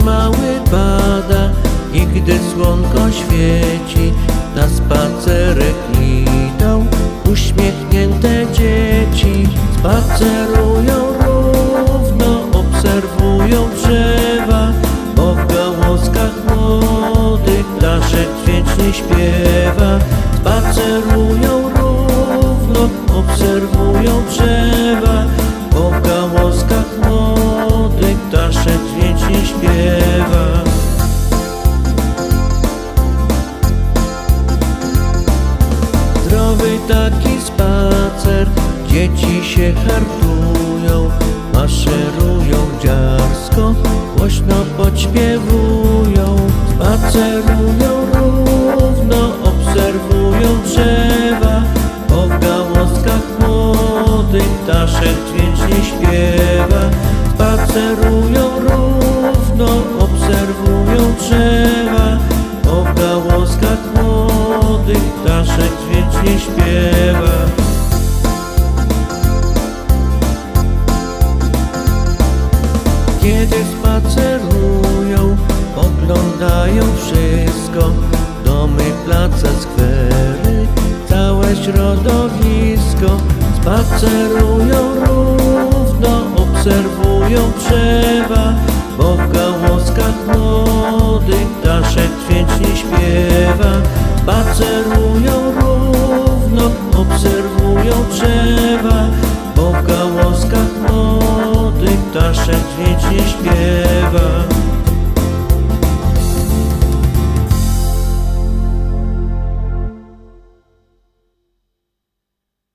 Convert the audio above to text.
mały bada i gdy słonko świeci, na spacerek idą uśmiechnięte dzieci. Spacerują równo, obserwują drzewa, bo w gałązkach młodych ptaszek dźwięcznie śpiewa. Spacerują równo, obserwują drzewa, bo w gałązkach młodych ptaszek dźwięcznie śpiewa. Zdrowy taki spacer, dzieci się hartują, maszerują dziarsko, głośno podśpiewują. Spacerują równo, obserwują drzewa, bo w gałązkach młodych ptaszek dźwięcznie śpiewa. Spacerują równo, obserwują drzewa, bo w gałązkach młodych ptaszek dźwięcznie śpiewa. Kiedy spacerują, oglądają wszystko, domy, place, skwery, całe środowisko. Spacerują równo, obserwują drzewa, bo w gałązkach młodych ptaszek dźwięcznie śpiewa. Spacerują równo,